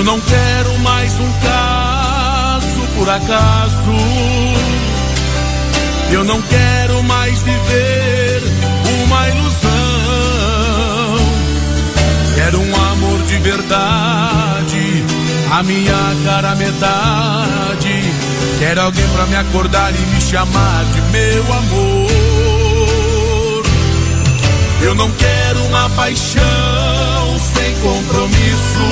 Eu não quero mais um caso por acaso. Eu não quero mais viver uma ilusão. Quero um amor de verdade, a minha cara metade. Quero alguém pra me acordar e me chamar de meu amor. Eu não quero uma paixão sem compromisso.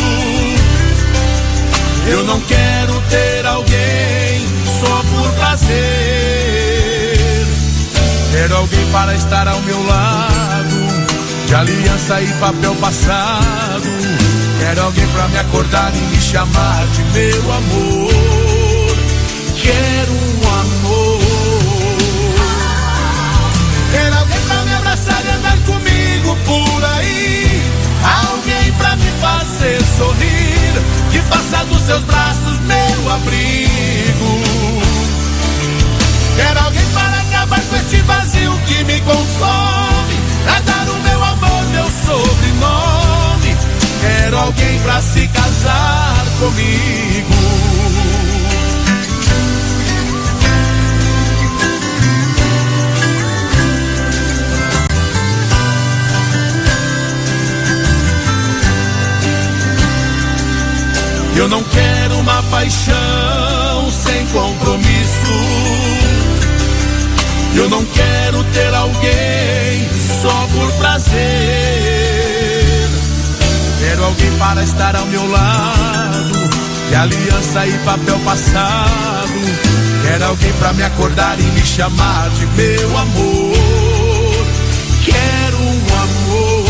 Eu não quero ter alguém só por prazer. Quero alguém para estar ao meu lado, de aliança e papel passado. Quero alguém pra me acordar e me chamar de meu amor. Quero um amor. Quero alguém pra me abraçar e andar comigo por aí. Alguém pra me fazer sorrir, que faça dos seus braços meu abrigo. Quero alguém para acabar com este vazio que me consome, pra dar o meu amor, meu sobrenome. Quero alguém pra se casar comigo. Eu não quero uma paixão sem compromisso. Eu não quero ter alguém só por prazer. Quero alguém para estar ao meu lado, de aliança e papel passado. Quero alguém para me acordar e me chamar de meu amor. Quero um amor.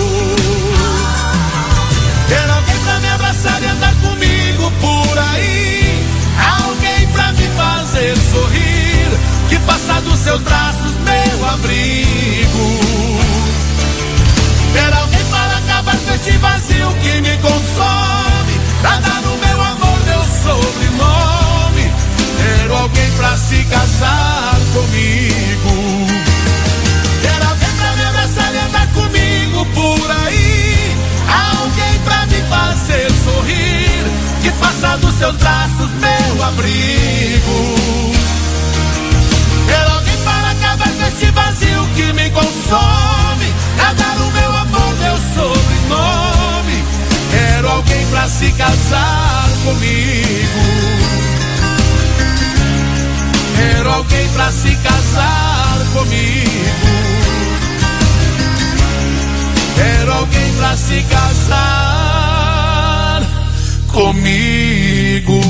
Quero alguém pra me abraçar e andar comigo por aí. Alguém pra me fazer sorrir, que faça dos seus braços meu abrigo. Quero alguém para acabar com este vazio que me consome, pra dar o meu amor, meu sobrenome. Quero alguém pra se casar comigo. Quero alguém pra me abraçar e andar comigo por aí. Alguém pra me fazer sorrir, que faça dos seus braços meu abrigo. Quero alguém para acabar com este vazio que me consome, pra dar o meu amor, meu sobrenome. Quero alguém pra se casar comigo. Quero alguém pra se casar comigo. Quero alguém pra se casar comigo.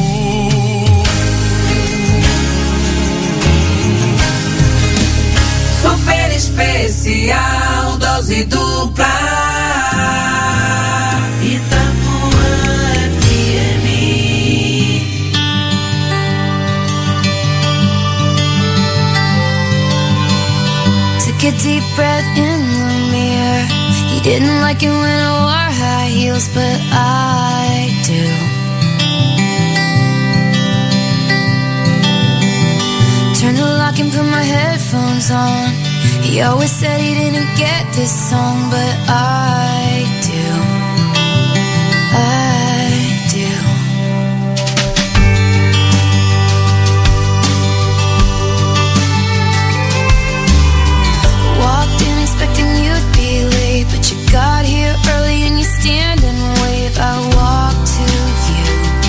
Super especial, dose dupla. Itapuã FM. Took a deep breath in the mirror. He didn't like it when I wore high heels, but I do. Turned the lock and put my headphones on. He always said he didn't get this song, but I do. I do. Walked in expecting you'd be late, but you got here early and you stand and wave. I walk to you.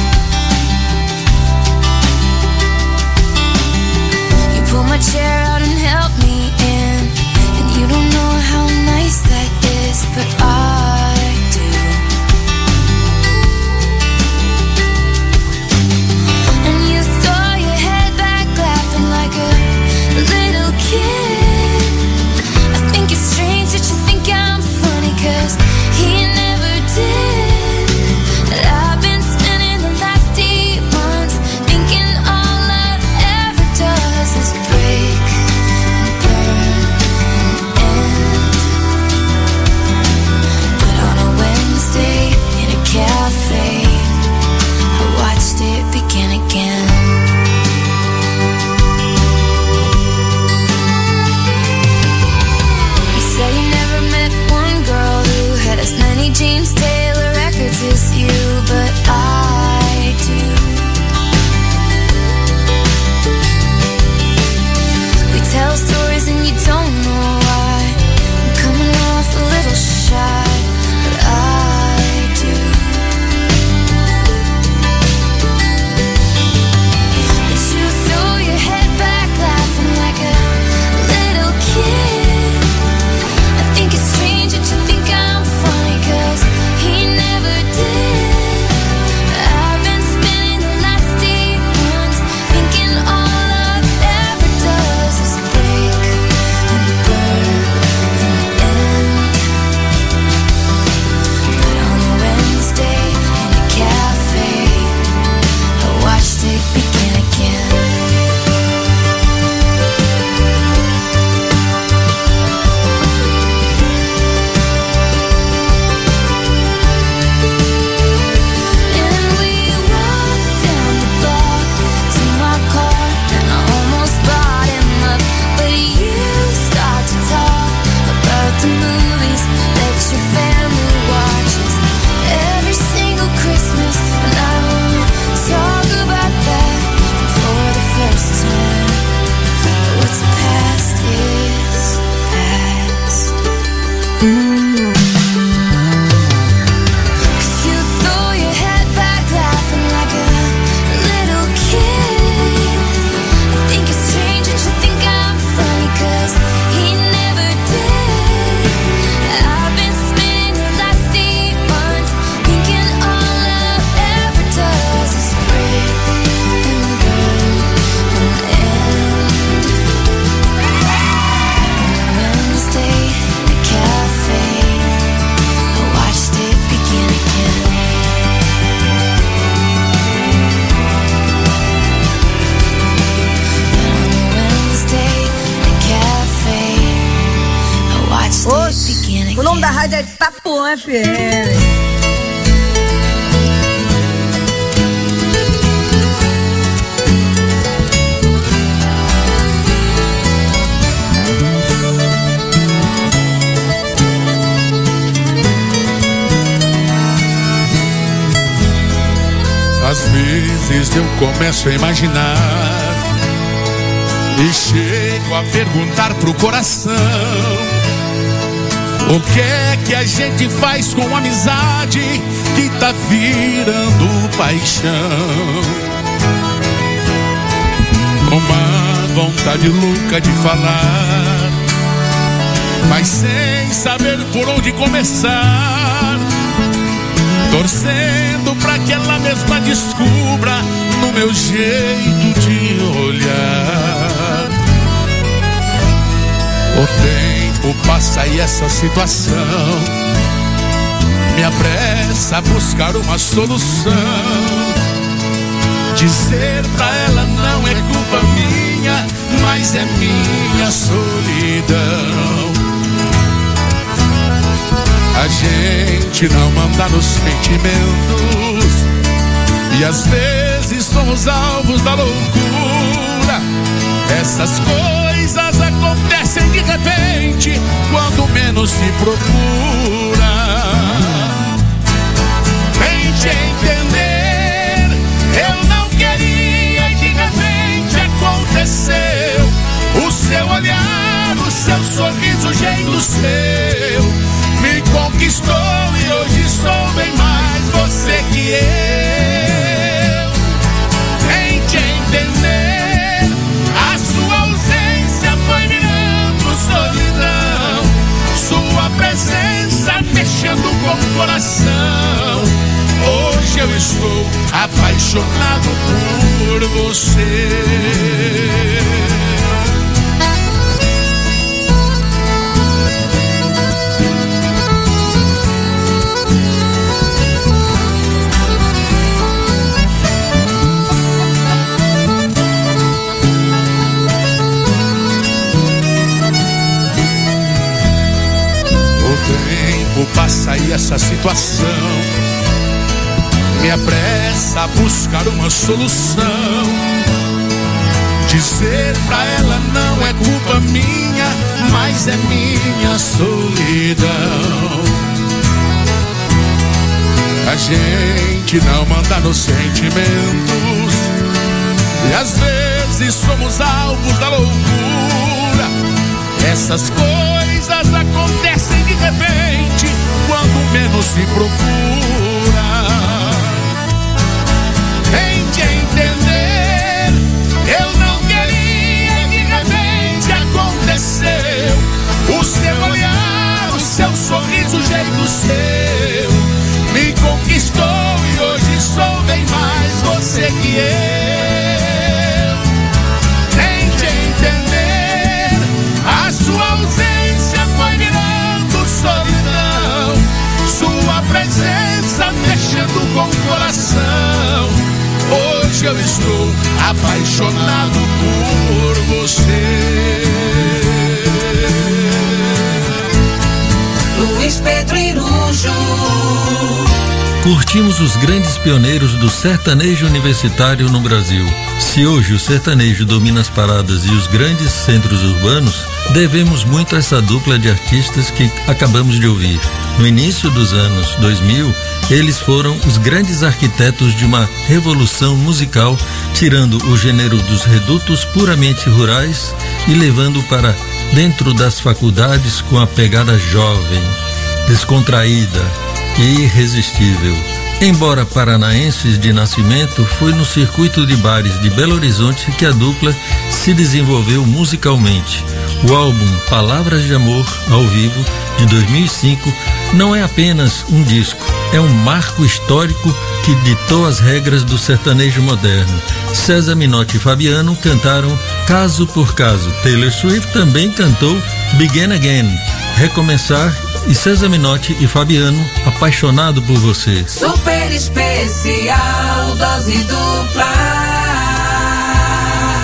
You pull my chair out and help me in, and you don't know how nice that is, but I FM. Às vezes eu começo a imaginar e chego a perguntar pro coração: o que é que a gente faz com amizade que tá virando paixão? Uma vontade louca de falar, mas sem saber por onde começar, torcendo pra que ela mesma descubra no meu jeito de olhar. O tempo passa e essa situação me apressa a buscar uma solução. Dizer pra ela não é culpa minha, mas é minha solidão. A gente não manda nos sentimentos e às vezes somos alvos da loucura. Essas coisas acontecem de repente, quando menos se procura. Tente entender, eu não queria e de repente aconteceu. O seu olhar, o seu sorriso, o jeito seu me conquistou e hoje sou bem mais você que eu. Tente entender, a sua ausência foi virando solidão, sua presença mexendo com o coração. Hoje eu estou apaixonado por você. O tempo passa e essa situação me apressa a buscar uma solução. Dizer pra ela não é culpa minha, mas é minha solidão. A gente não manda nos sentimentos e às vezes somos alvos da loucura. Essas coisas acontecem de repente, quando menos se procura. Tente entender, eu não queria e de repente aconteceu. O seu olhar, o seu sorriso, o jeito seu me conquistou e hoje sou bem mais você que eu. Tente entender, a sua ausência foi virando solidão, sua presença mexendo com o coração. Hoje eu estou apaixonado por você. Luiz Pedro Irujo. Curtimos os grandes pioneiros do sertanejo universitário no Brasil. Se hoje o sertanejo domina as paradas e os grandes centros urbanos, devemos muito a essa dupla de artistas que acabamos de ouvir. No início dos anos 2000, eles foram os grandes arquitetos de uma revolução musical, tirando o gênero dos redutos puramente rurais e levando para dentro das faculdades com a pegada jovem, descontraída e irresistível. Embora paranaenses de nascimento, foi no circuito de bares de Belo Horizonte que a dupla se desenvolveu musicalmente. O álbum Palavras de Amor, ao vivo, de 2005, não é apenas um disco, é um marco histórico que ditou as regras do sertanejo moderno. César Minotti e Fabiano cantaram Caso por Caso. Taylor Swift também cantou Begin Again, Recomeçar, e César Minotti e Fabiano, Apaixonado por Você. Super especial, dose dupla.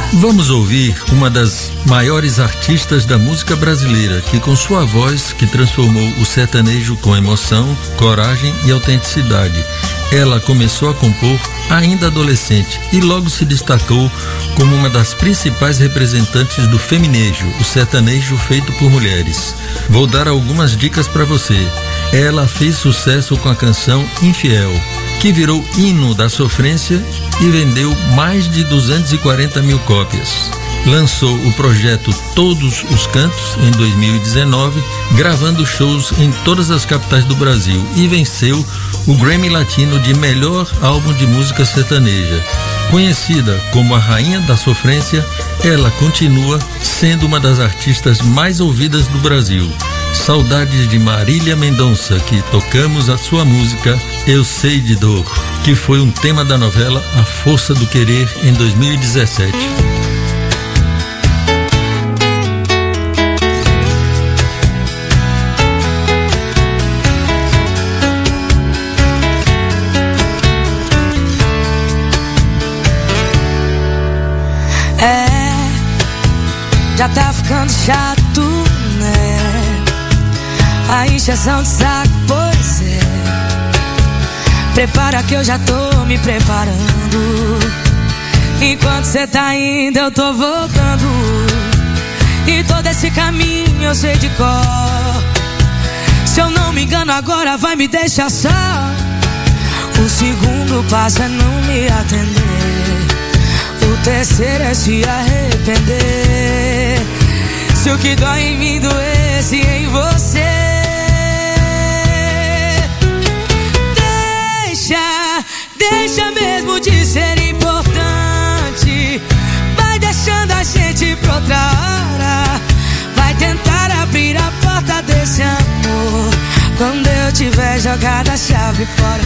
Vamos ouvir uma das maiores artistas da música brasileira, que com sua voz que transformou o sertanejo com emoção, coragem e autenticidade. Ela começou a compor ainda adolescente e logo se destacou como uma das principais representantes do feminejo, o sertanejo feito por mulheres. Vou dar algumas dicas para você. Ela fez sucesso com a canção Infiel, que virou hino da sofrência e vendeu mais de 240 mil cópias. Lançou o projeto Todos os Cantos em 2019, gravando shows em todas as capitais do Brasil e venceu o Grammy Latino de melhor álbum de música sertaneja. Conhecida como a Rainha da Sofrência, ela continua sendo uma das artistas mais ouvidas do Brasil. Saudades de Marília Mendonça, que tocamos a sua música Eu Sei de Dor, que foi um tema da novela A Força do Querer em 2017. Já tá ficando chato, né? A encheção de saco, pois é. Prepara que eu já tô me preparando. Enquanto cê tá indo, eu tô voltando. E todo esse caminho eu sei de cor. Se eu não me engano agora vai me deixar só. O segundo passo é não me atender. O terceiro é se arrepender. Se o que dói em mim doesse em você. Deixa mesmo de ser importante. Vai deixando a gente pra outra hora. Vai tentar abrir a porta desse amor quando eu tiver jogado a chave fora.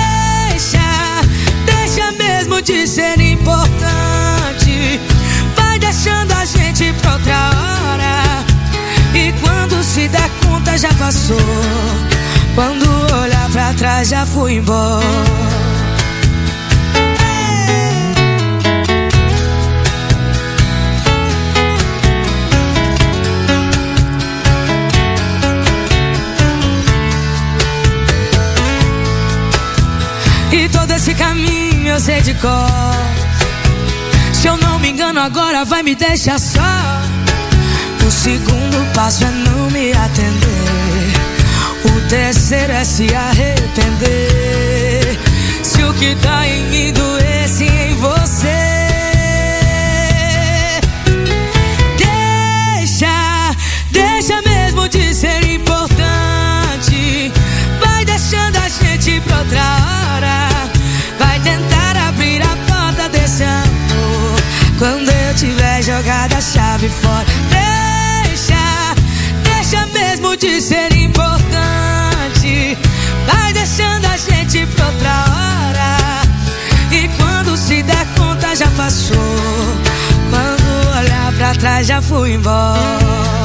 Deixa mesmo de ser importante. Vai deixando a gente pra outra hora. E quando se der conta já passou. Quando olhar pra trás já fui embora. E todo esse caminho eu sei de cor. Se eu não me engano agora vai me deixar só. O segundo passo é não me atender. O terceiro é se arrepender. Se o que dá em mim doesse em você. Deixa mesmo de ser importante. Vai deixando a gente pra outra hora. Vai tentar abrir a porta desse amor quando eu tiver jogado a chave fora. Deixa mesmo de ser importante. Vai deixando a gente pra outra hora. E quando se der conta já passou. Quando olhar pra trás já fui embora.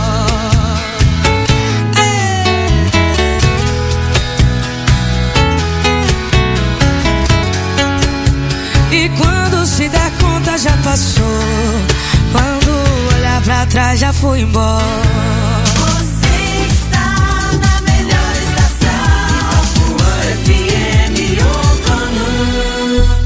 E quando se der conta já passou. Quando olhar pra trás já fui embora. Você está na melhor estação, Itapuã FM Outono.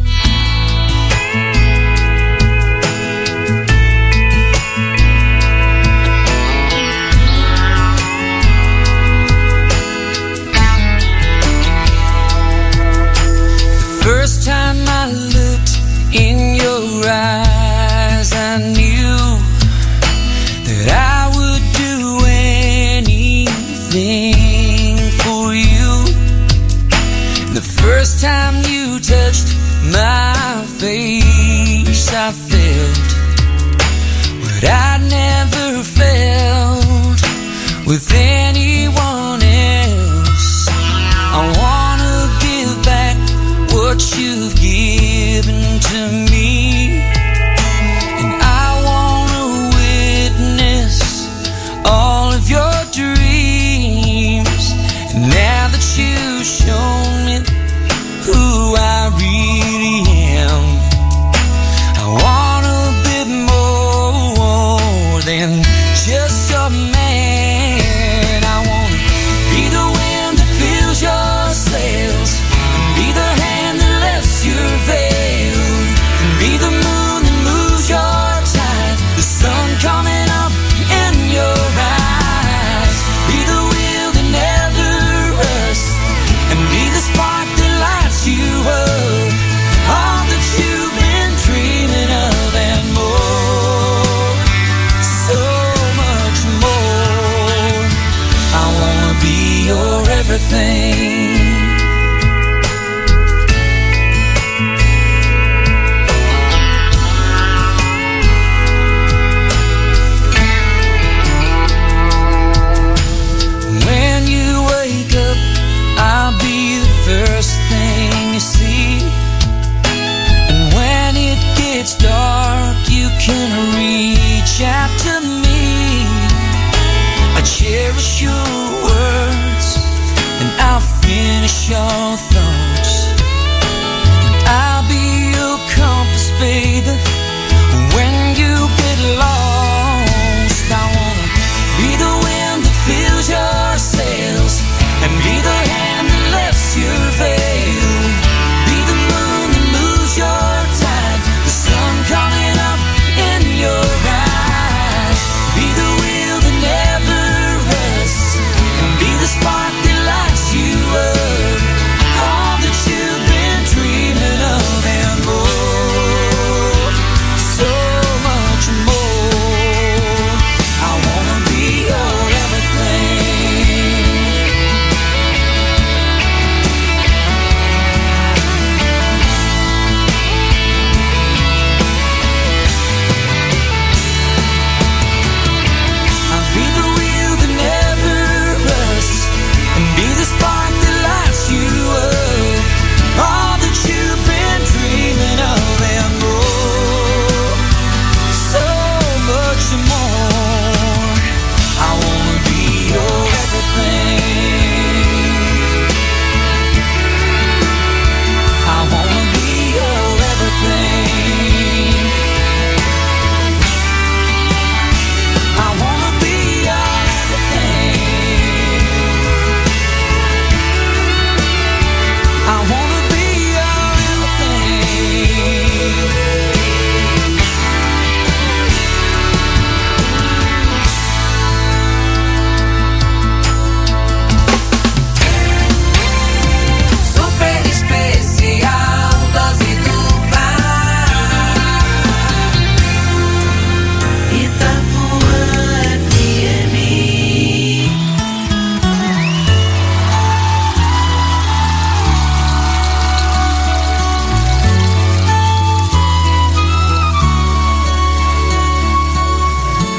First time I looked in your eyes, I knew that I would do anything for you. The first time you touched my face, I felt what I'd never felt with anyone else. I wanna give back what you've given to me, and I wanna witness all of your dreams. And now that you've shown me who I really am, I wanna build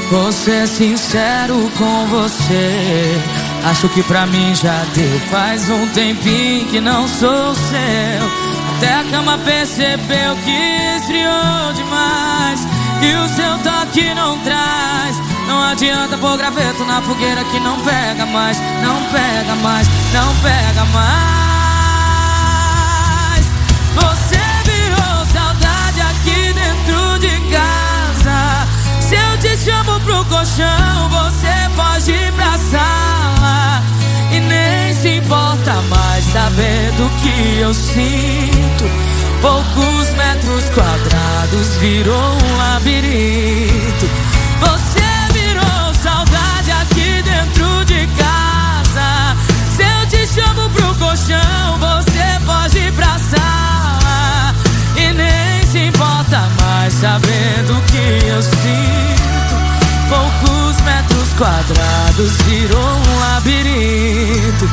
Vou ser sincero com você, acho que pra mim já deu. Faz um tempinho que não sou seu, até a cama percebeu que esfriou demais, e o seu toque não traz. Não adianta pôr graveto na fogueira que não pega mais, não pega mais, não pega mais. Você virou saudade aqui dentro de casa. Se eu te chamo pro colchão, você pode ir pra sala e nem se importa mais saber do que eu sinto. Poucos metros quadrados virou um labirinto. Você virou saudade aqui dentro de casa. Se eu te chamo pro colchão, você pode ir pra sala e nem se importa mais saber do que eu sinto. Poucos metros quadrados virou um labirinto.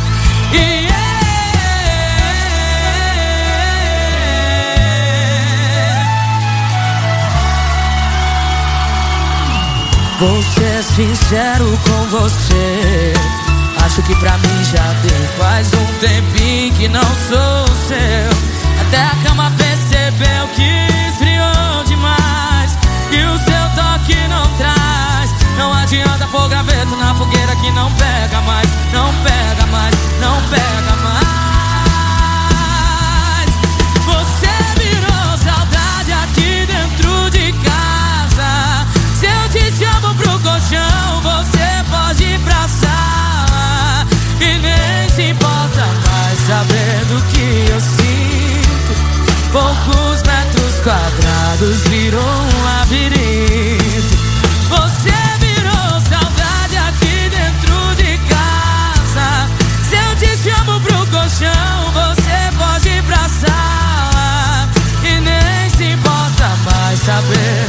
Vou ser sincero com você, acho que pra mim já deu. Faz um tempinho que não sou seu, até a cama percebeu que esfriou demais, e o seu toque não traz. Não adianta pôr graveto na fogueira que não pega mais, não pega mais, não pega mais. Você virou saudade aqui dentro de casa. Se eu te chamo pro colchão, você pode ir pra sala e nem se importa mais saber do que eu sinto. Poucos metros quadrados virou um labirinto. Você virou saudade aqui dentro de casa. Se eu te chamo pro colchão, você pode ir pra sala e nem se importa mais saber.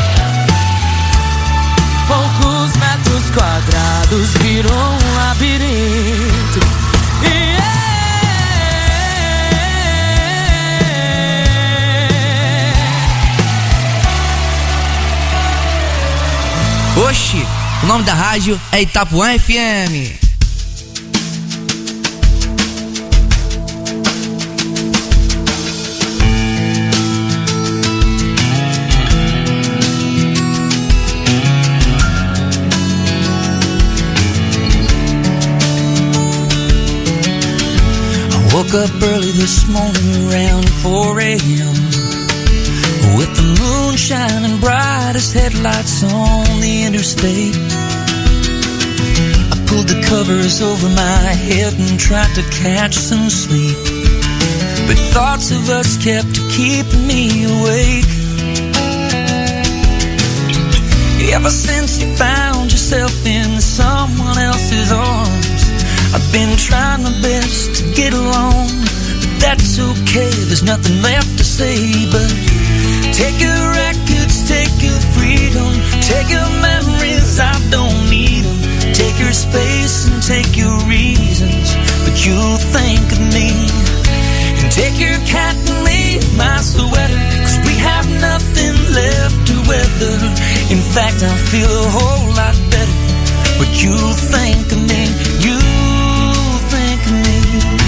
Poucos metros quadrados virou um labirinto. Oxi, o nome da rádio é Itapuã FM. Woke up early this morning around 4 a.m. with the moon shining bright as headlights on the interstate. I pulled the covers over my head and tried to catch some sleep, but thoughts of us kept keeping me awake. Ever since you found yourself in someone else's arms, I've been trying my best to get along, but that's okay, there's nothing left to say but take your records, take your freedom, take your memories, I don't need them. Take your space and take your reasons, but you'll think of me. And take your cat and leave my sweater, 'cause we have nothing left to weather. In fact, I feel a whole lot better, but you'll think of me, you'll think of me.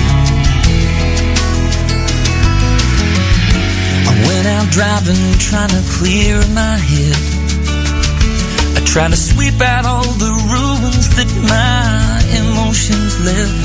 I went out driving, trying to clear my head. I try to sweep out all the ruins that my emotions left.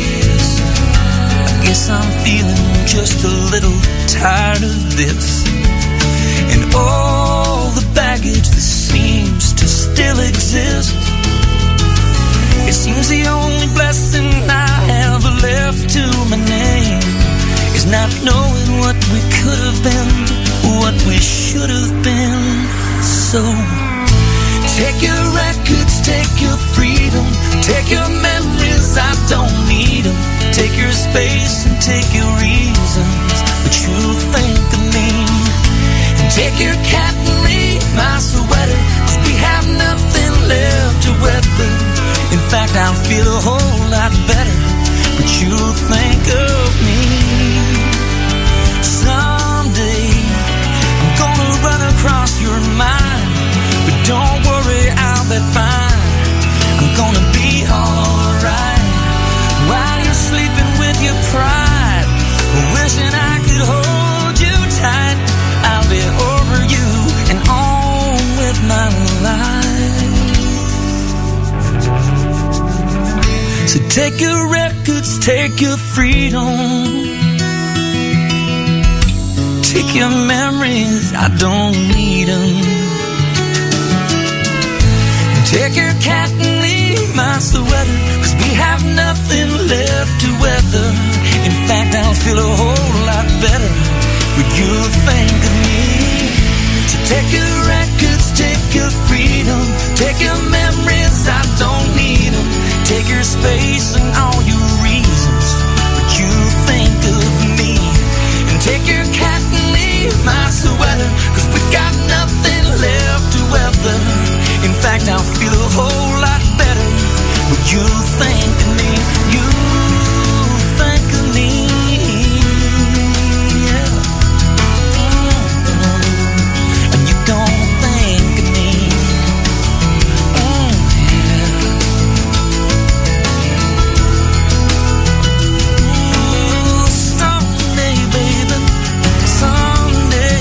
I guess I'm feeling just a little tired of this, and all the baggage that seems to still exist. It seems the only blessing I have left to my name is not knowing what we could have been, what we should have been. So take your records, take your freedom, take your memories, I don't need them. Take your space and take your reasons, but you'll think of me. And take your cat and leave my sweater, 'cause we have nothing left to weather. In fact, I'll feel a whole lot better, but you'll think of me. Someday I'm gonna run across your mind, but don't worry, So take your records, take your freedom, take your memories, I don't need them. Take your cat and leave my sweater, 'cause we have nothing left to weather. In fact, I'll feel a whole lot better when you think of me. So take your records, take your freedom, take your memories, I don't need them. Take your space and all your reasons, but you think of me. And take your cat and leave my sweater, 'cause we got nothing left to weather. In fact, I'll feel a whole lot better when you think of me. You think of me, yeah. And you don't think of me, yeah. Someday, baby, someday.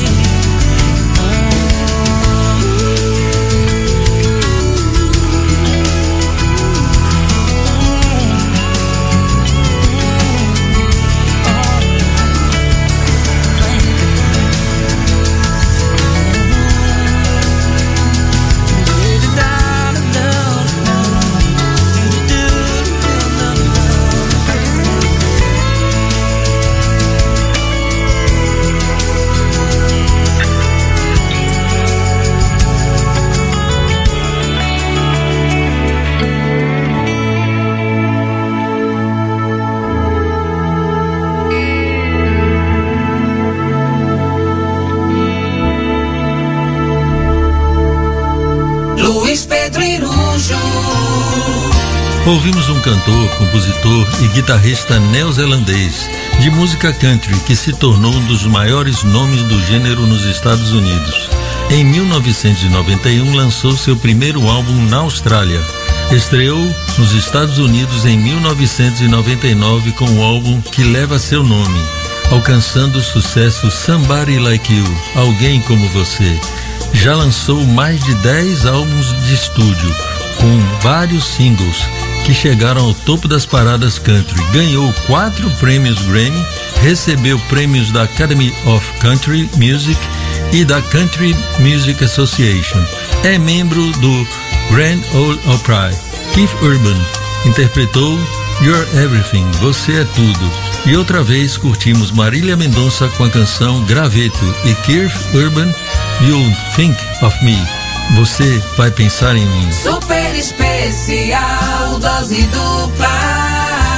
Ouvimos um cantor, compositor e guitarrista neozelandês de música country que se tornou um dos maiores nomes do gênero nos Estados Unidos. Em 1991 lançou seu primeiro álbum na Austrália. Estreou nos Estados Unidos em 1999 com o álbum que leva seu nome, alcançando o sucesso Somebody Like You, Alguém Como Você. Já lançou mais de 10 álbuns de estúdio, com vários singles que chegaram ao topo das paradas country. Ganhou 4 prêmios Grammy, recebeu prêmios da Academy of Country Music e da Country Music Association. É membro do Grand Ole Opry. Keith Urban interpretou You're Everything, Você é Tudo. E outra vez curtimos Marília Mendonça com a canção Graveto e Keith Urban, You'll Think of Me. Você vai pensar em mim. Super especial, dose dupla.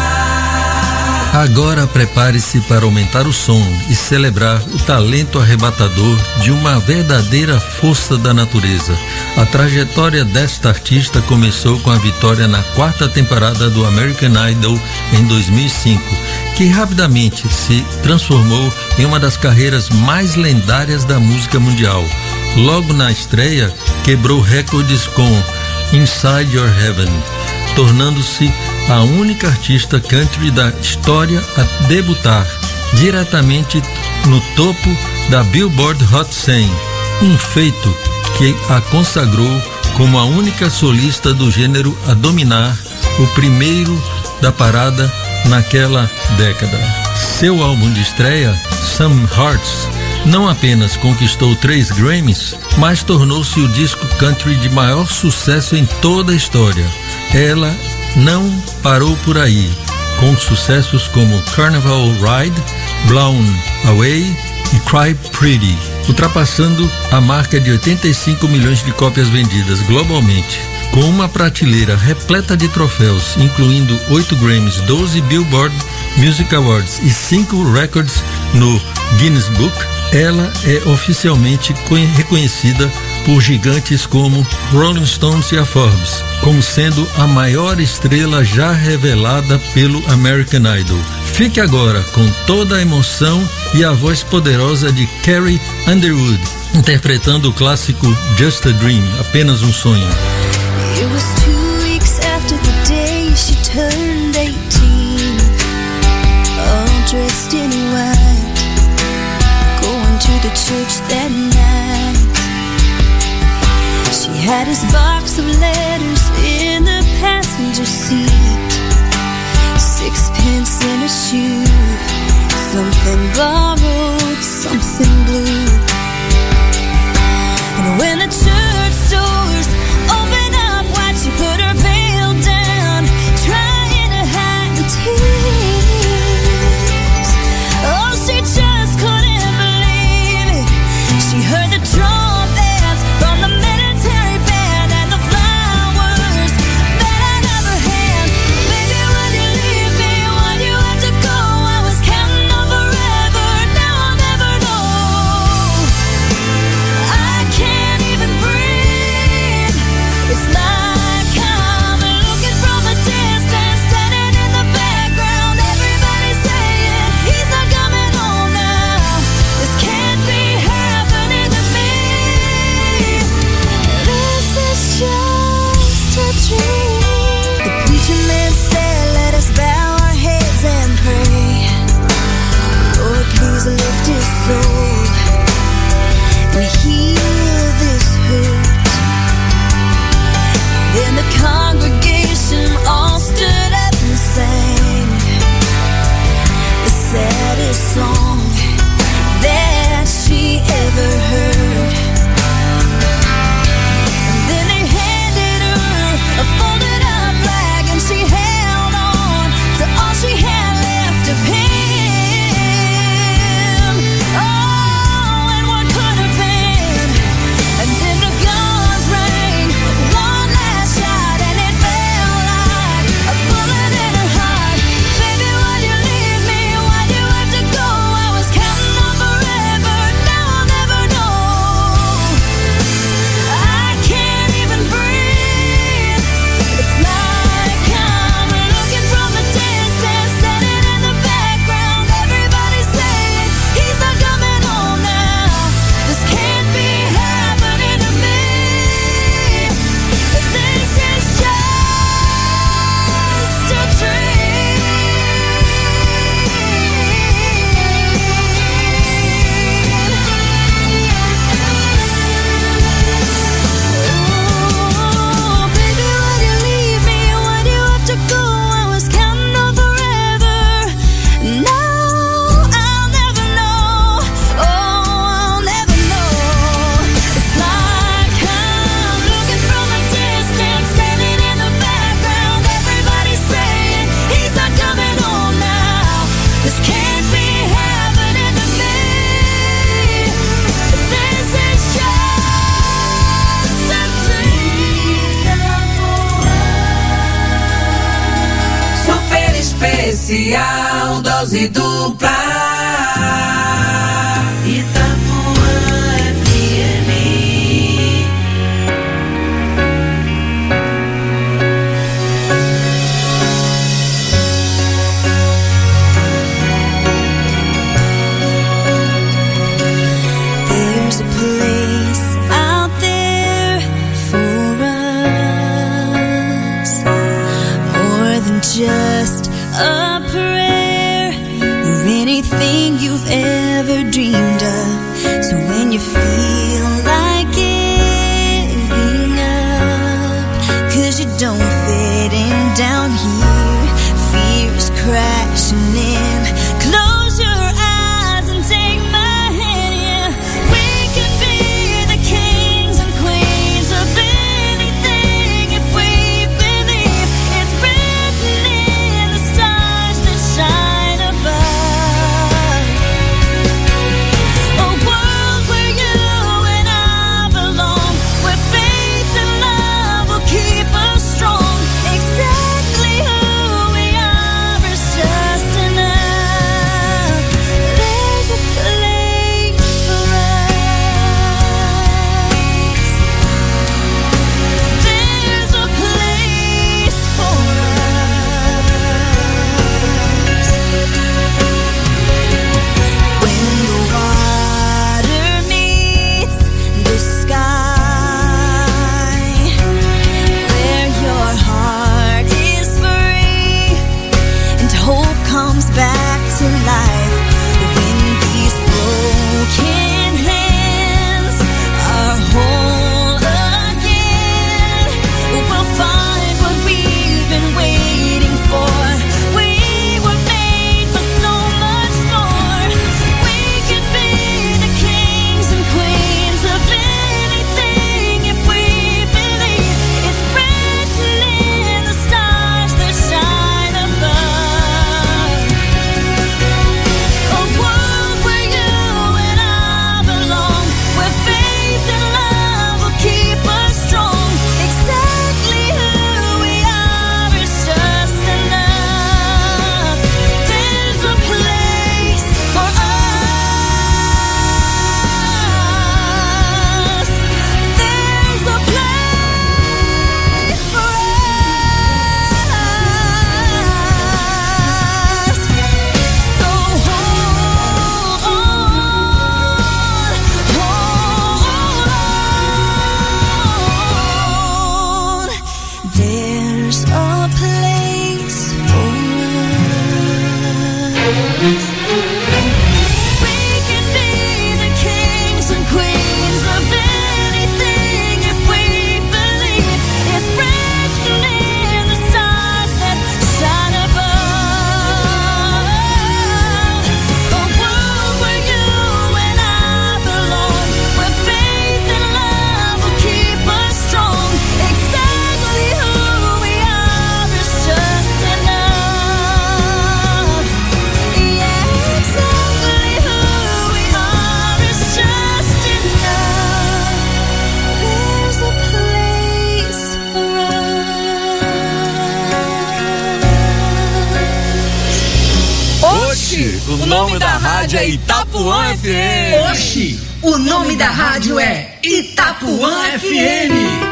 Agora prepare-se para aumentar o som e celebrar o talento arrebatador de uma verdadeira força da natureza. A trajetória desta artista começou com a vitória na 4ª temporada do American Idol em 2005, que rapidamente se transformou em uma das carreiras mais lendárias da música mundial. Logo na estreia, quebrou recordes com Inside Your Heaven, tornando-se a única artista country da história a debutar diretamente no topo da Billboard Hot 100, um feito que a consagrou como a única solista do gênero a dominar o primeiro da parada naquela década. Seu álbum de estreia, Some Hearts, não apenas conquistou 3 Grammys, mas tornou-se o disco country de maior sucesso em toda a história. Ela não parou por aí, com sucessos como Carnival Ride, Blown Away e Cry Pretty, ultrapassando a marca de 85 milhões de cópias vendidas globalmente. Com uma prateleira repleta de troféus, incluindo 8 Grammys, 12 Billboard Music Awards e 5 records no Guinness Book, ela é oficialmente reconhecida por gigantes como Rolling Stones e a Forbes, como sendo a maior estrela já revelada pelo American Idol. Fique agora com toda a emoção e a voz poderosa de Carrie Underwood, interpretando o clássico Just a Dream, apenas um sonho. It was 2 weeks after the day she turned 18, all dressed in white, going to the church that night. She had his box of letters in the passenger seat, footprints in a shoe, something borrowed, something blue. And when the church doors open up wide, she put her veil down, trying to hide the tears. Oh, she just couldn't believe it. She heard the trumpets from the military band and the flowers fell out of her hands. Baby, would you leave me? Would you have to go? I was counting on forever. Now I'll never know. I can't even breathe. It's like I'm looking from a distance, standing in the background. Everybody's saying he's not coming home now. This can't be happening to me. This is just a dream. The preacher man said, let us bow our heads and pray. Lord, please lift his soul and heal this hurt. Then the congregation all stood up and sang the saddest song that she ever heard. And then they handed her a folded up flag, and she held on to all she had left of him. Oh, and what could have been? And then the guns rang one last shot, and it felt like a bullet in her heart. Baby, would you leave me? Why'd you have to go? I was counting on forever. Now I'll never know. I can't even breathe. It's like I'm looking from a distance, standing in the background. Everybody's saying he's not coming home now. This can't be happening to me. This is just a dream. Oh, baby, would you leave me? Why'd you have to go? I was counting on forever. No, I'll never know. Oh, I'll never know. It's like I'm looking from a distance, standing in the background. Everybody's saying he's not coming home now. This can't be happening to me. This is just a dream. Super especial, dose dupla. Itapuã FM. There's a place out there for us, more than just a prayer or any rádio é Itapuã FM. Oxi, o nome da rádio é Itapuã FM.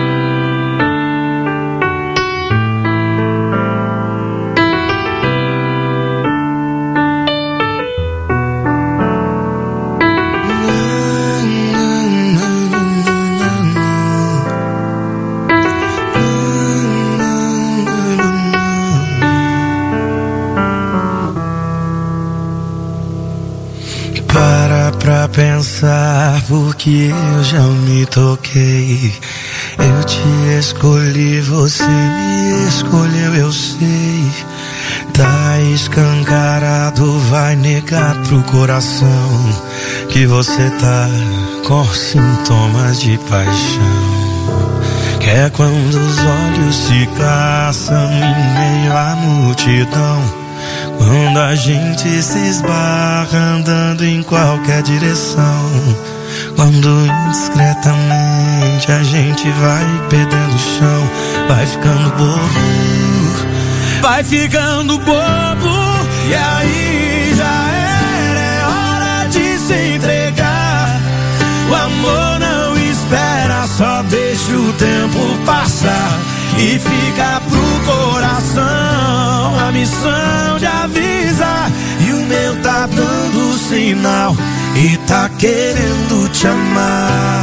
Pra pensar, porque eu já me toquei. Eu te escolhi, você me escolheu, eu sei. Tá escancarado, vai negar pro coração que você tá com sintomas de paixão. Que é quando os olhos se caçam em meio à multidão. Quando a gente se esbarra andando em qualquer direção. Quando indiscretamente a gente vai perdendo o chão. Vai ficando bobo, vai ficando bobo. E aí já era, é hora de se entregar. O amor não espera, só deixa o tempo passar. E fica pro coração a missão de avisar. E o meu tá dando sinal e tá querendo te amar.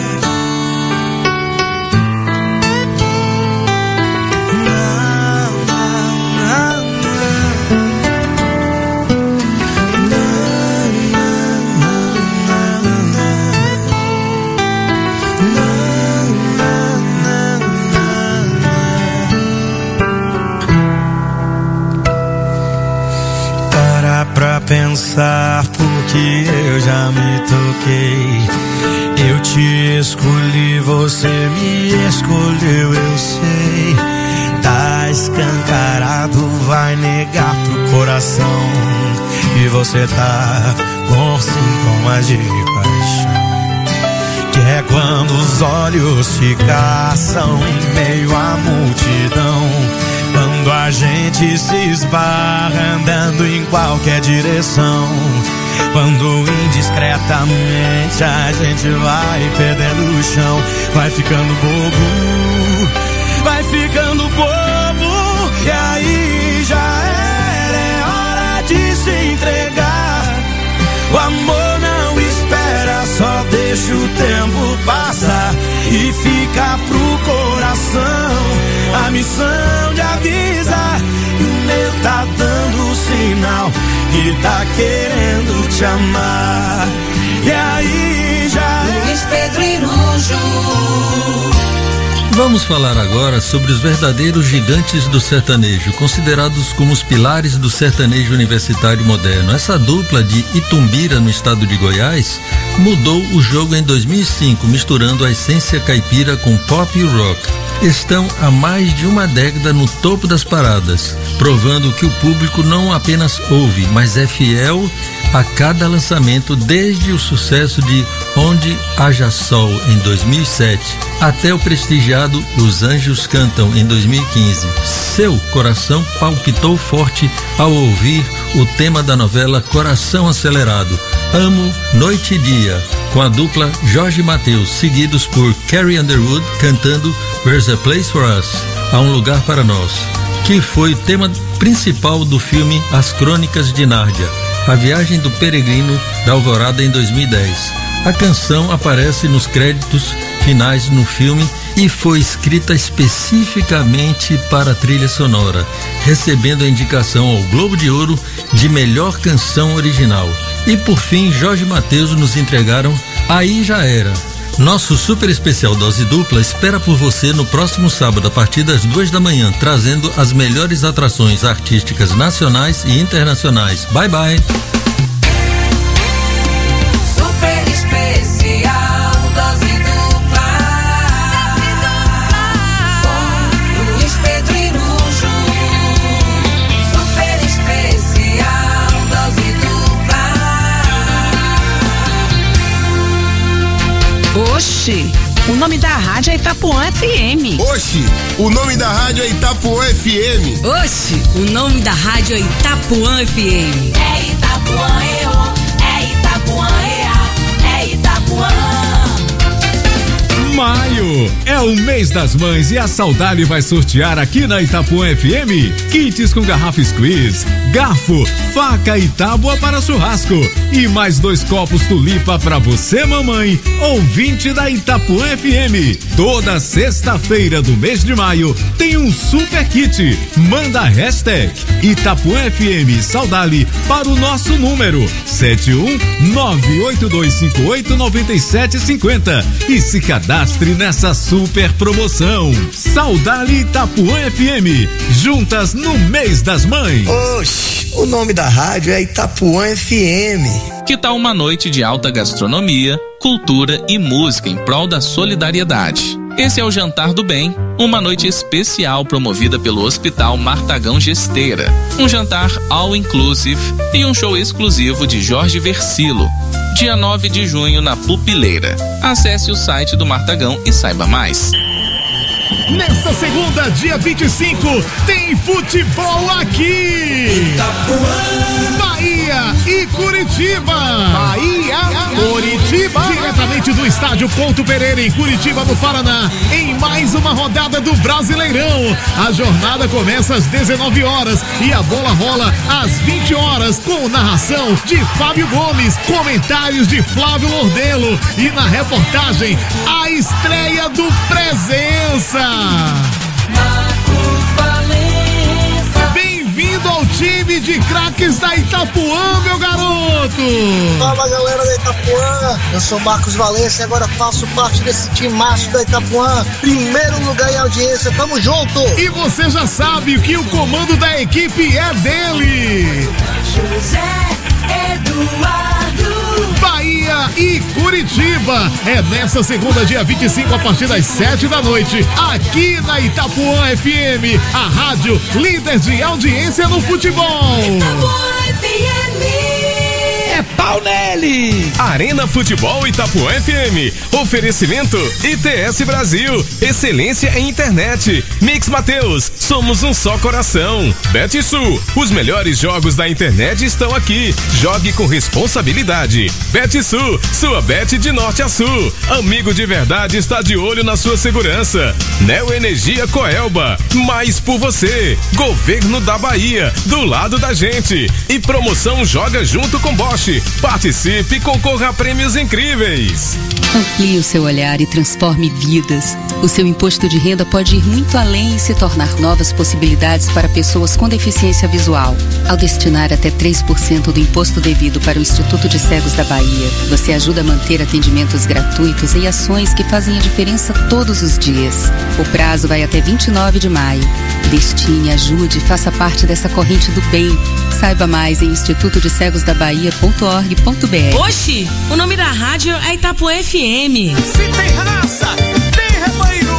Pra pensar, porque eu já me toquei. Eu te escolhi, você me escolheu, eu sei. Tá escancarado, vai negar pro coração que você tá com sintomas de paixão. Que é quando os olhos se caçam em meio à multidão. Quando a gente se esbarra andando em qualquer direção. Quando indiscretamente a gente vai perdendo o chão. Vai ficando bobo, vai ficando bobo. E aí já era, é hora de se entregar. O amor não espera, só deixa o tempo passar. E fica pro coração a missão de avisar. E o meu tá dando sinal que tá querendo te amar. E aí já Luiz Pedro Irujo. Vamos falar agora sobre os verdadeiros gigantes do sertanejo, considerados como os pilares do sertanejo universitário moderno. Essa dupla de Itumbira, no estado de Goiás, mudou o jogo em 2005, misturando a essência caipira com pop e rock. Estão há mais de uma década no topo das paradas, provando que o público não apenas ouve, mas é fiel a cada lançamento, desde o sucesso de Onde Haja Sol em 2007 até o prestigiado Os Anjos Cantam em 2015. Seu coração palpitou forte ao ouvir o tema da novela Coração Acelerado, Amo Noite e Dia, com a dupla Jorge Mateus, seguidos por Carrie Underwood cantando There's a Place for Us, Há um Lugar para Nós, que foi o tema principal do filme As Crônicas de Nárnia, A Viagem do Peregrino da Alvorada em 2010. A canção aparece nos créditos finais no filme e foi escrita especificamente para a trilha sonora, recebendo a indicação ao Globo de Ouro de melhor canção original. E por fim, Jorge Mateus nos entregaram Aí Já Era. Nosso super especial Dose Dupla espera por você no próximo sábado a partir das 2 da manhã, trazendo as melhores atrações artísticas nacionais e internacionais. Bye bye. Super especial Dose Dupla. Com Luiz Pedro Irujo. Super especial Dose Dupla. Oxi, o nome da rádio é Itapuã FM. Oxi, o nome da rádio é Itapuã FM. Oxi, o nome da rádio é Itapuã FM. É Itapuã, É o mês das mães e a Saudade vai sortear aqui na Itapuã FM kits com garrafa squeeze, garfo, faca e tábua para churrasco e mais 2 copos Tulipa para você, mamãe, ouvinte da Itapuã FM. Toda sexta-feira do mês de maio tem um super kit. Manda a hashtag Itapuã FM Saudade para o nosso número 71982589750 e se cadastre nessa super promoção. Saudade Itapuã FM, juntas no mês das mães. Oxi, o nome da rádio é Itapuã FM. Que tal uma noite de alta gastronomia, cultura e música em prol da solidariedade? Esse é o Jantar do Bem, uma noite especial promovida pelo Hospital Martagão Gesteira. Um jantar all inclusive e um show exclusivo de Jorge Versilo. Dia 9 de junho na Pupileira. Acesse o site do Martagão e saiba mais. Nesta segunda, dia 25, tem futebol aqui. Itapuã, Bahia e Curitiba. Bahia, Curitiba. Diretamente do estádio Ponto Pereira, em Curitiba, no Paraná, em mais uma rodada do Brasileirão. A jornada começa às 19 horas e a bola rola às 20 horas, com narração de Fábio Gomes, comentários de Flávio Lordelo e na reportagem, a estreia do Presença. Bem-vindo ao time de craques da Itapuã, meu garoto! Fala, galera da Itapuã, eu sou Marcos Valença e agora faço parte desse timaço da Itapuã. Primeiro lugar em audiência, tamo junto! E você já sabe que o comando da equipe é dele! José Eduardo! Bahia e Curitiba. É nessa segunda, dia 25, a partir das 7 da noite, aqui na Itapuã FM, a rádio líder de audiência no futebol. Itapuã FM. É pau nele! Arena Futebol Itapuã FM. Oferecimento ITS Brasil. Excelência em internet. Mix Mateus. Somos um só coração. BetSul. Os melhores jogos da internet estão aqui. Jogue com responsabilidade. BetSul. Sua bet de norte a sul. Amigo de verdade está de olho na sua segurança. Neo Energia Coelba. Mais por você. Governo da Bahia. Do lado da gente. E promoção Joga Junto com Bosch. Participe e concorra a prêmios incríveis. Amplie o seu olhar e transforme vidas. O seu imposto de renda pode ir muito além e se tornar novas possibilidades para pessoas com deficiência visual. Ao destinar até 3% do imposto devido para o Instituto de Cegos da Bahia, você ajuda a manter atendimentos gratuitos e ações que fazem a diferença todos os dias. O prazo vai até 29 de maio. Destine, ajude e faça parte dessa corrente do bem. Saiba mais em institutodecegosdabahia.org.br. Oxi, o nome da rádio é Itapuã FM. Se tem raça, tem rebanho.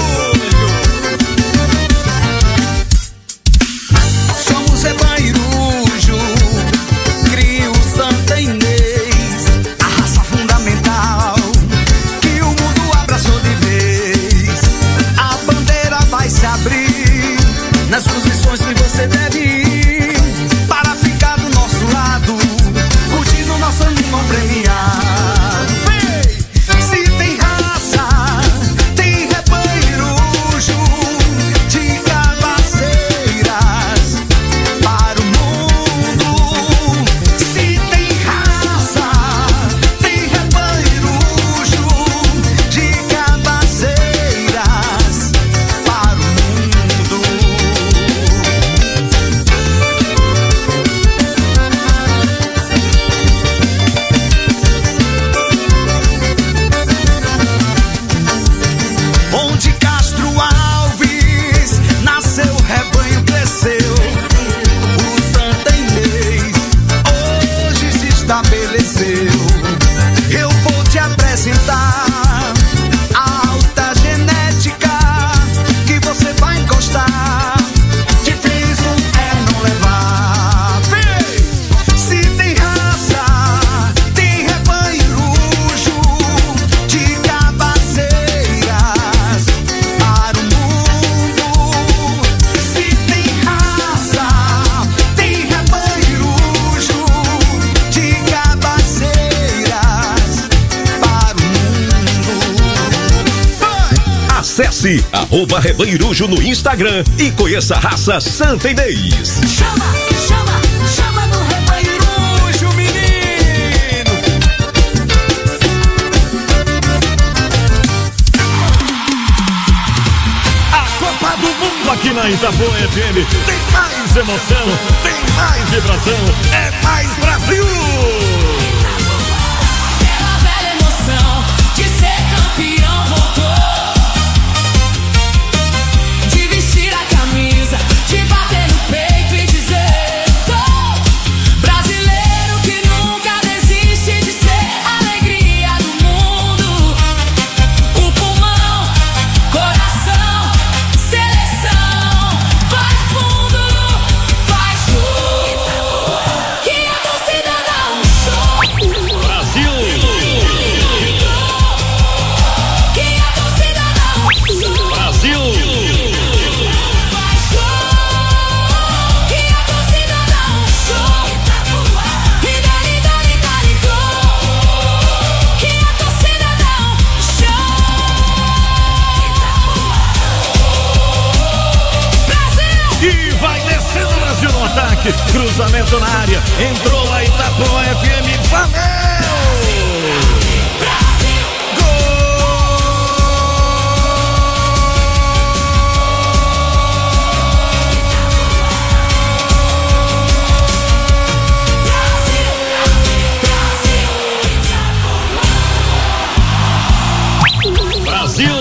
Somos Rebairujo, Crio Santa Inês, a raça fundamental que o mundo abraçou de vez. A bandeira vai se abrir nas posições que você deve ir para ficar do nosso lado, curtindo nosso animal premiado. Se tem raça, Acesse @Rebanho Irujo no Instagram e conheça a raça Santa Inês. Chama no Rebanho Irujo, menino. A Copa do Mundo aqui na Itapuã FM tem mais emoção, tem mais vibração, é mais Brasil. Aquela velha emoção de ser campeão voltou, de vestir a camisa, de bater no peito e dizer: sou brasileiro que nunca desiste de ser a alegria do mundo. O pulmão, coração, seleção, vai fundo, faz gol, que a torcida dá um show. Brasil! Que a torcida dá um show. Brasil! Faz gol, que a torcida dá um show. E dali gol, que a torcida dá um show. Brasil! E vai descendo o Brasil no ataque, cruzamento na área, entrou a Itapuã FM, valeu! Brasil!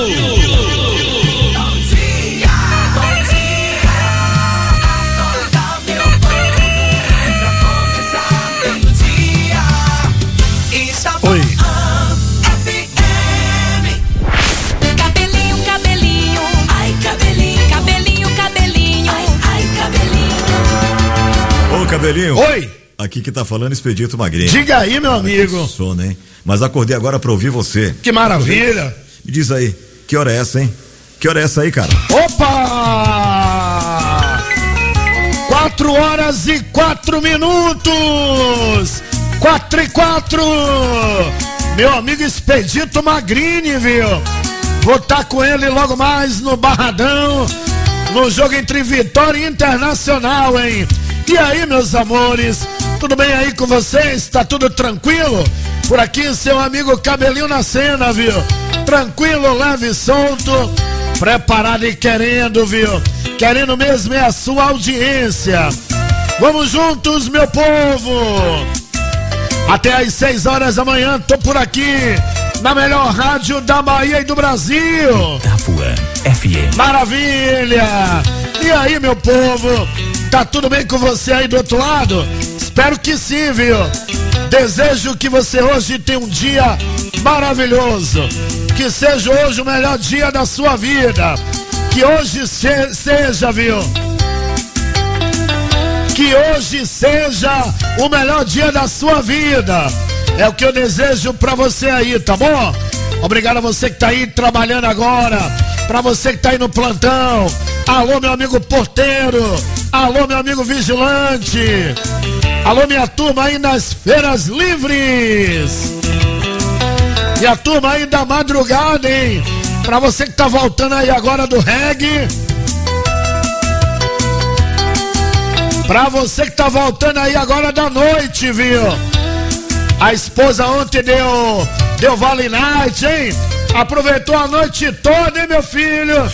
Oi. Cabelinho, cabelinho, ai cabelinho, cabelinho, cabelinho, ai cabelinho. Ô, Cabelinho. Oi. Aqui que tá falando Expedito Magrinho. Diga aí, meu amigo. Que sono, hein? Mas acordei agora pra ouvir você. Que maravilha. Me diz aí, que hora é essa, hein? Que hora é essa aí, cara? Opa! 4h04. 4h04. Meu amigo Expedito Magrini, viu? Vou estar com ele logo mais no Barradão, no jogo entre Vitória e Internacional, hein? E aí, meus amores, tudo bem aí com vocês? Tá tudo tranquilo? Por aqui, seu amigo Cabelinho na cena, viu? Tranquilo, leve e solto, preparado e querendo, viu? Querendo mesmo é a sua audiência. Vamos juntos, meu povo! Até às 6 horas da manhã, tô por aqui, na melhor rádio da Bahia e do Brasil. Itapuã FM. Maravilha! E aí, meu povo? Tá tudo bem com você aí do outro lado? Espero que sim, viu? Desejo que você hoje tenha um dia maravilhoso. Que seja hoje o melhor dia da sua vida. Que hoje seja, viu? Que hoje seja o melhor dia da sua vida. É o que eu desejo pra você aí, tá bom? Obrigado a você que tá aí trabalhando agora. Pra você que tá aí no plantão. Alô, meu amigo porteiro. Alô, meu amigo vigilante. Alô, minha turma aí nas feiras livres. E a turma aí da madrugada, hein? Pra você que tá voltando aí agora do reggae. Pra você que tá voltando aí agora da noite, viu? A esposa ontem deu Vale Night, hein? Aproveitou a noite toda, hein, meu filho?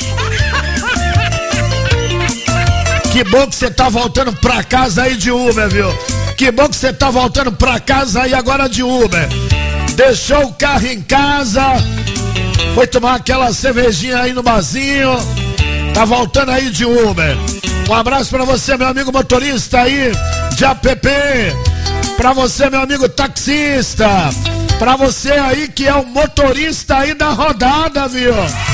Que bom que você tá voltando pra casa aí de Uber, viu? Que bom que você tá voltando pra casa aí agora de Uber. Deixou o carro em casa, foi tomar aquela cervejinha aí no barzinho, tá voltando aí de Uber. Um abraço pra você, meu amigo motorista aí de app. Pra você, meu amigo taxista. Pra você aí que é o motorista aí da rodada, viu?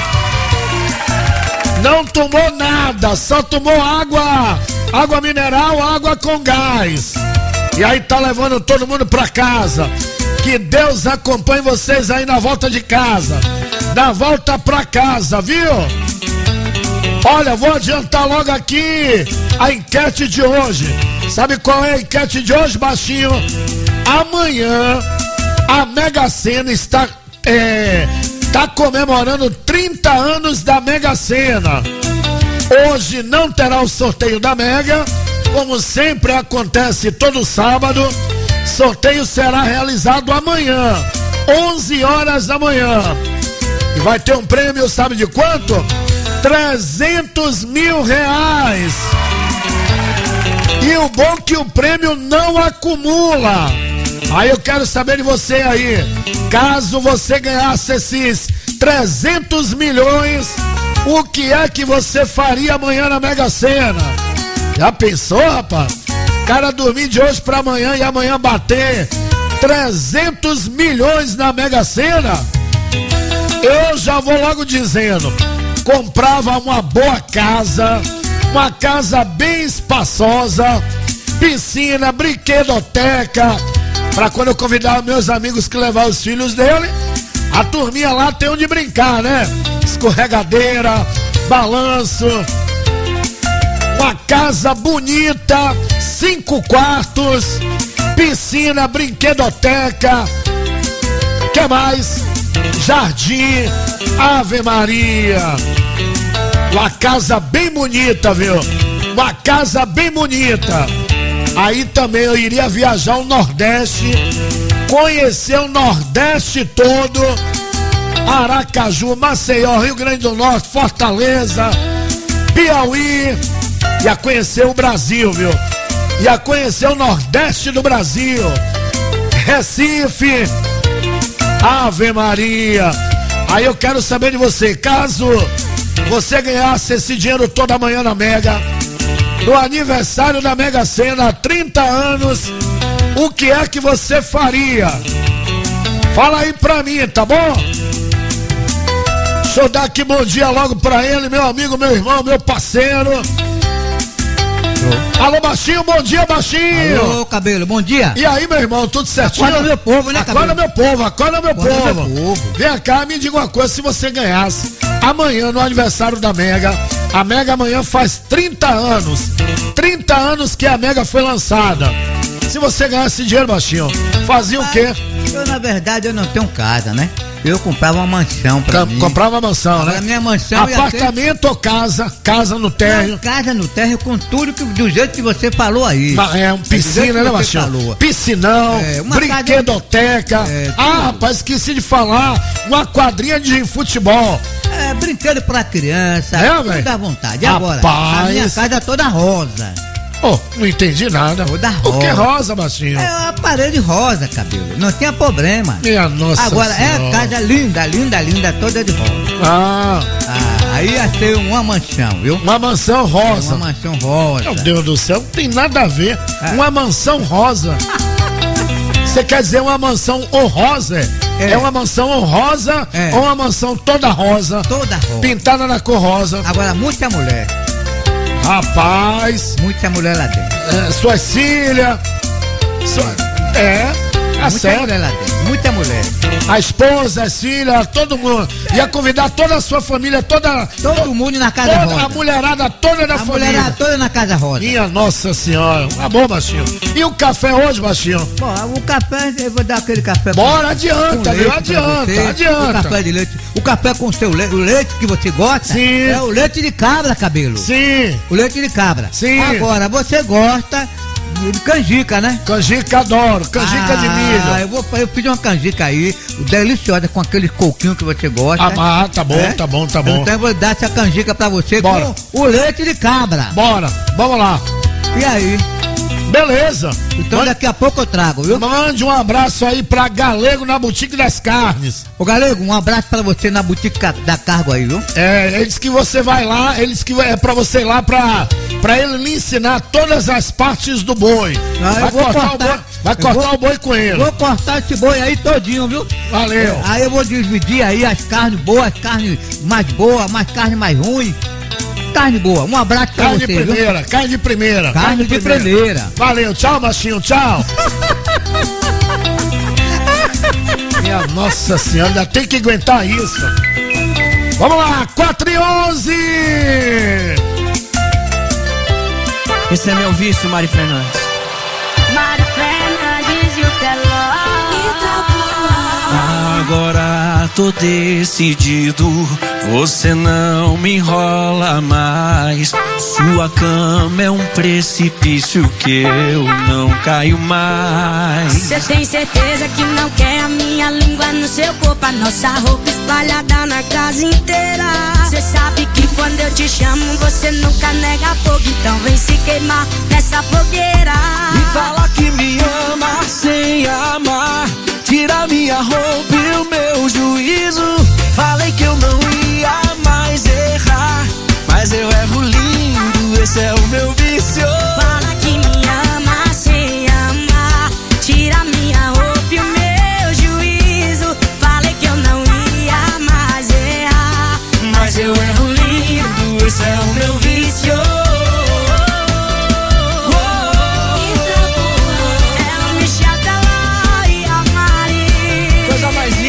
Não tomou nada, só tomou água mineral, água com gás. E aí tá levando todo mundo pra casa. Que Deus acompanhe vocês aí na volta de casa. Na volta pra casa, viu? Olha, vou adiantar logo aqui a enquete de hoje. Sabe qual é a enquete de hoje, baixinho? Amanhã a Mega Sena está tá comemorando 30 anos da Mega Sena. Hoje não terá o sorteio da Mega, como sempre acontece todo sábado. Sorteio será realizado amanhã, 11 horas da manhã. E vai ter um prêmio, sabe de quanto? 300 mil reais. E o bom é que o prêmio não acumula. Aí eu quero saber de você aí, caso você ganhasse esses 300 milhões, o que é que você faria amanhã na Mega Sena? Já pensou, rapaz? O cara dormir de hoje pra amanhã e amanhã bater 300 milhões na Mega Sena? Eu já vou logo dizendo, comprava uma boa casa, uma casa bem espaçosa, piscina, brinquedoteca, pra quando eu convidar meus amigos que levar os filhos dele, a turminha lá tem onde brincar, né? Escorregadeira, balanço, uma casa bonita, 5 quartos, piscina, brinquedoteca, que mais? Jardim, Ave Maria. Uma casa bem bonita, viu? Uma casa bem bonita. Aí também eu iria viajar ao Nordeste, conhecer o Nordeste todo, Aracaju, Maceió, Rio Grande do Norte, Fortaleza, Piauí. Ia conhecer o Brasil, viu? Ia conhecer o Nordeste do Brasil, Recife, Ave Maria. Aí eu quero saber de você, caso você ganhasse esse dinheiro toda manhã na Mega, no aniversário da Mega Sena, 30 anos, o que é que você faria? Fala aí pra mim, tá bom? Deixa eu dar aqui bom dia logo pra ele, meu amigo, meu irmão, meu parceiro. Alô, Baixinho, bom dia, Baixinho. Alô, Cabelo, bom dia. E aí, meu irmão, tudo certinho? Acorda meu povo, né, Cabelo? Acorda meu povo, acorda meu povo. Vem cá, me diga uma coisa, se você ganhasse amanhã no aniversário da Mega, a Mega amanhã faz 30 anos. 30 anos que a Mega foi lançada. Se você ganhasse dinheiro, Baixinho, fazia o quê? Eu, na verdade, eu não tenho casa, né? Eu comprava uma mansão pra mim. Comprava uma mansão, né? A minha mansão apartamento ou casa? Casa no térreo? Casa no térreo com tudo do jeito que você falou aí. É, piscina, né, Baixinho? Piscinão, brinquedoteca. Rapaz, esqueci de falar. Uma quadrinha de futebol. Brinquedo pra criança. Tudo à vontade. E agora? A minha casa é toda rosa. Não entendi nada. Toda rosa. O que é rosa, Baixinho? É uma parede rosa, Cabelo. Não tinha problema. Minha nossa Agora, senhora. é casa linda, toda de rosa. Aí achei uma mansão, viu? Uma mansão rosa. Uma mansão rosa. Meu Deus do céu, não tem nada a ver. Uma mansão rosa. Você quer dizer uma mansão honrosa? É uma mansão honrosa ou uma mansão toda rosa? Toda rosa. Pintada na cor rosa. Agora, muita mulher. Rapaz. Muita mulher lá dentro. Suas filhas. Muita mulher lá dentro. Muita mulher. A esposa, as filhas, todo mundo. Ia convidar toda a sua família, todo mundo na casa rosa. A mulherada toda da família. A mulherada toda na casa rosa. Minha nossa senhora. Tá bom, Baixinho. E o café hoje, Baixinho? Bom, o café, eu vou dar aquele café. Bora, adianta, viu? Adianta. O café de leite. O café com o seu leite, o leite que você gosta. Sim. É o leite de cabra, Cabelo. Sim. O leite de cabra. Sim. Agora, você gosta de canjica, né? Canjica adoro, canjica de milho. Eu pedi uma canjica aí, deliciosa, com aquele coquinho que você gosta. Tá bom, tá bom. Então eu vou dar essa canjica pra você. Bora. Com o leite de cabra. Bora, vamos lá. E aí? Beleza. Então daqui a pouco eu trago, viu? Mande um abraço aí pra Galego na Boutique das Carnes. Ô Galego, um abraço pra você na Boutique da Cargo aí, viu? Ele disse que você vai lá, ele disse que é pra você ir lá pra ele lhe ensinar todas as partes do boi. Vai cortar o boi com ele. Vou cortar esse boi aí todinho, viu? Valeu. Aí eu vou dividir aí as carnes boas, as carnes mais boas, mais carne mais ruim. Carne boa, um abraço pra você. Carne de primeira. Carne de primeira. Valeu, tchau, Baixinho, tchau. Minha nossa senhora, ainda tem que aguentar isso. Vamos lá, 4h11. Esse é meu vício, Mari Fernandes. Mari Fernandes e o Teló. Agora já tô decidido, você não me enrola mais. Sua cama é um precipício que eu não caio mais. Cê tem certeza que não quer a minha língua no seu corpo, a nossa roupa espalhada na casa inteira. Cê sabe que quando eu te chamo você nunca nega fogo, então vem se queimar nessa fogueira. E fala que me ama sem amar, tira minha roupa e o meu juízo. Falei que eu não ia mais errar, mas eu erro lindo, esse é o meu vício.